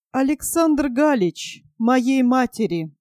Александр Галич, моей матери.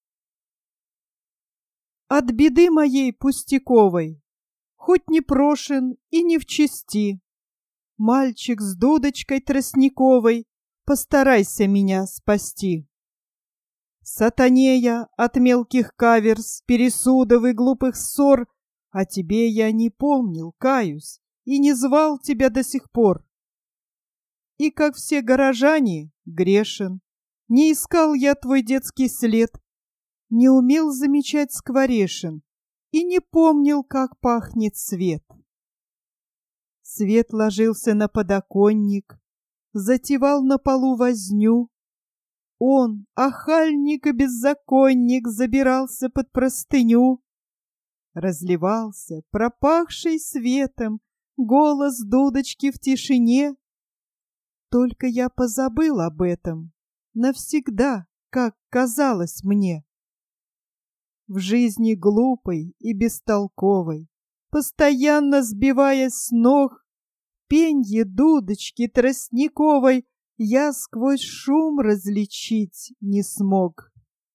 От беды моей пустяковой, хоть не прошен и не в чести, мальчик с дудочкой тростниковой, постарайся меня спасти. Сатане я от мелких каверз, пересудов и глупых ссор, о тебе я не помнил, каюсь, и не звал тебя до сих пор. И, как все горожане, грешен, не искал я твой детский след, не умел замечать скворешин и не помнил, как пахнет свет. Свет ложился на подоконник, затевал на полу возню. Он, охальник и беззаконник, забирался под простыню. Разливался, пропахший светом, голос дудочки в тишине. Только я позабыл об этом навсегда, как казалось мне. В жизни глупой и бестолковой, постоянно сбиваясь с ног, пенье дудочки тростниковой я сквозь шум различить не смог.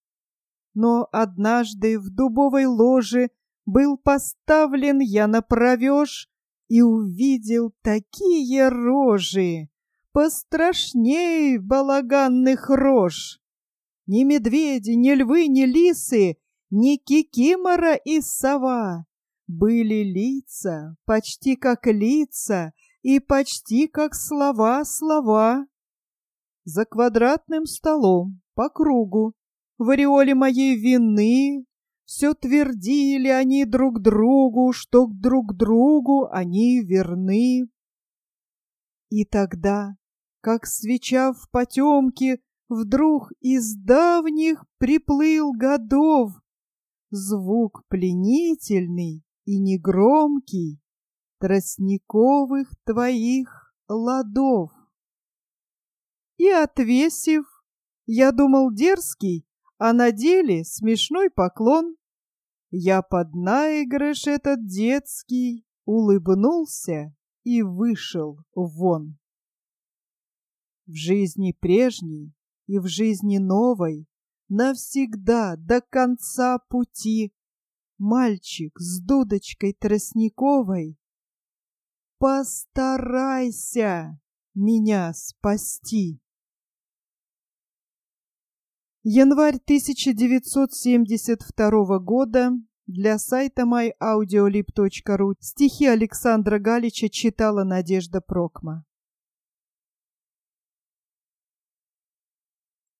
Но однажды в дубовой ложе был поставлен я на провеж и увидел такие рожи, пострашней балаганных рож. Ни медведи, ни львы, ни лисы, ни кикимора и сова. Были лица, почти как лица, и почти как слова. За квадратным столом, по кругу, в ореоле моей вины, все твердили они друг другу, что друг другу они верны. И тогда, как свеча в потемке, вдруг из давних приплыл годов звук пленительный и негромкий тростниковых твоих ладов. И отвесив, я думал дерзкий, а на деле смешной поклон, я под наигрыш этот детский улыбнулся и вышел вон. В жизни прежней и в жизни новой навсегда до конца пути мальчик с дудочкой тростниковой, постарайся меня спасти. Январь 1972 года. Для сайта myaudiolib.ru. Стихи Александра Галича читала Надежда Прокма.